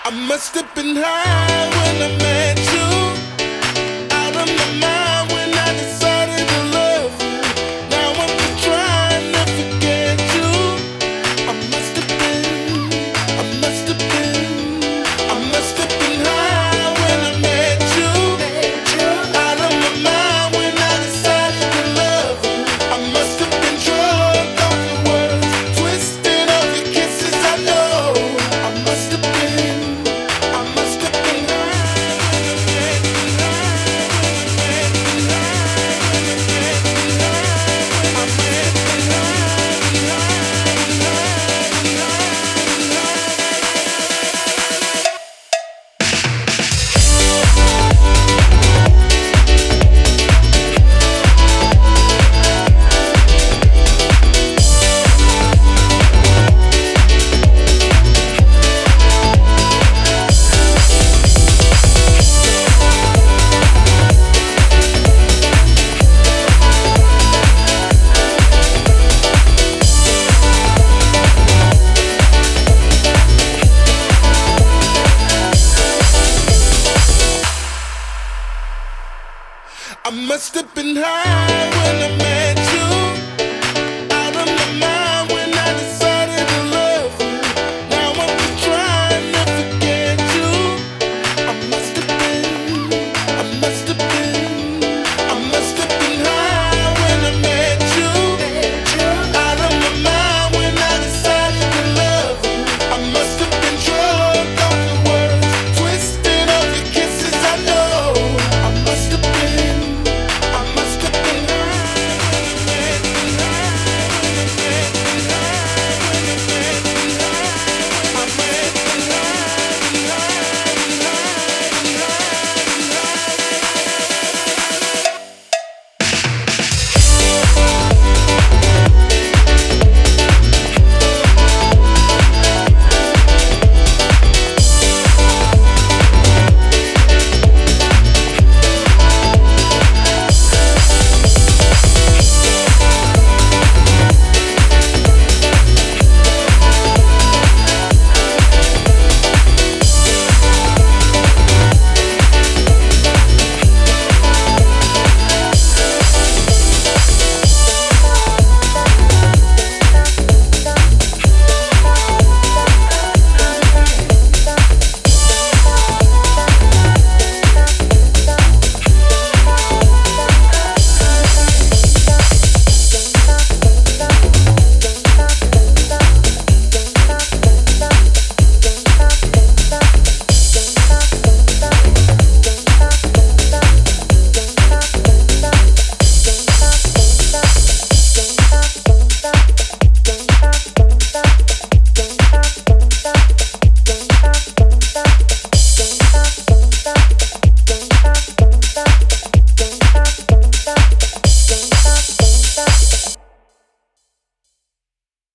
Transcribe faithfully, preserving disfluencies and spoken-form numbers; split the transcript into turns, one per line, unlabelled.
I must have been high when I met you. Out of my mind when I decided to love you. Now I'm just trying to forget you. I must have been, I must have been, I must have been high when I met you. Out of my mind when I decided to love you. I must have been drunk off your words, twisted off your kisses. I know I must have been, I must have been high when I met you. I must have been high when I met you.